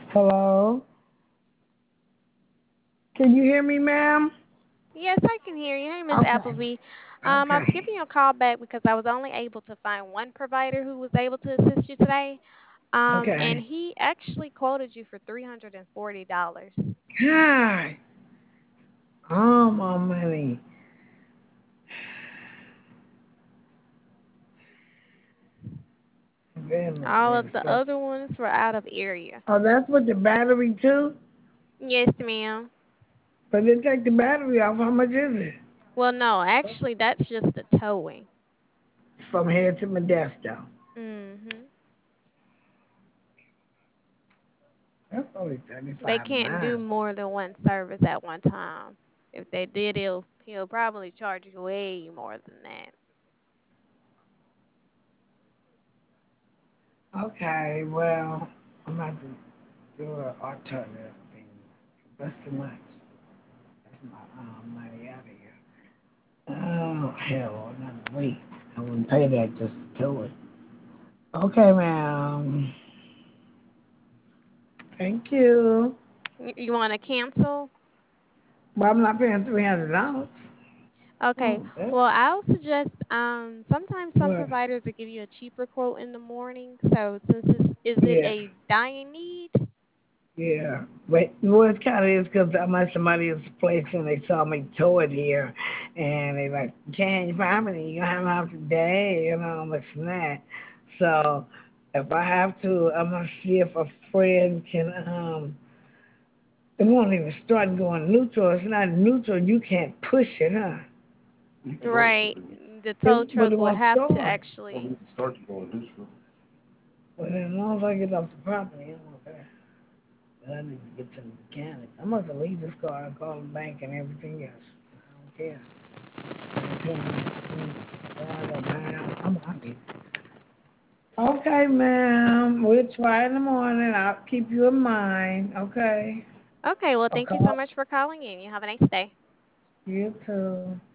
Hello? Can you hear me, ma'am? Yes, I can hear you. Hey, Miss Okay. Appleby. I was Okay. giving you a call back because I was only able to find one provider who was able to assist you today. And Okay. he actually quoted you for $340. Hi. Oh, my money. Goodness All of gracious. the other ones were out of area. Oh, that's with the battery too? Yes, ma'am. But they take the battery off. How much is it? Well, no, actually, that's just the towing. From here to Modesto. Mhm. That's only They 35 can't do miles. more than one service at one time. If they did, he'll probably charge you way more than that. Okay, well, I'm about to do an alternative thing. That's too much. That's my money out of here. Oh, hell, another week. I wouldn't pay that just to do it. Okay, ma'am. Thank you. You want to cancel? But I'm not paying $300. Okay. Oh, Well, I'll suggest sometimes some what? providers will give you a cheaper quote in the morning. So since is it Yeah, a dying need? yeah. But well, it's kind of is because I met somebody else's place and they saw me tow it here, and they like, can you find me? You gonna have enough today? You know, this and that. So if I have to, I'm gonna see if a friend can. It won't even start going neutral. It's not neutral. You can't push it, huh? Right. The tow But truck it will won't have to start. actually. But as long as I get off the property, I'm okay. But I need to get to the mechanic. I'm about to leave this car and call the bank and everything else. I don't care. I ain't paying no pound. I'm out here. Okay, ma'am. We'll try in the morning. I'll keep you in mind. Okay. Okay. Well, I'll thank you so call much for calling in. You have a nice day. you too.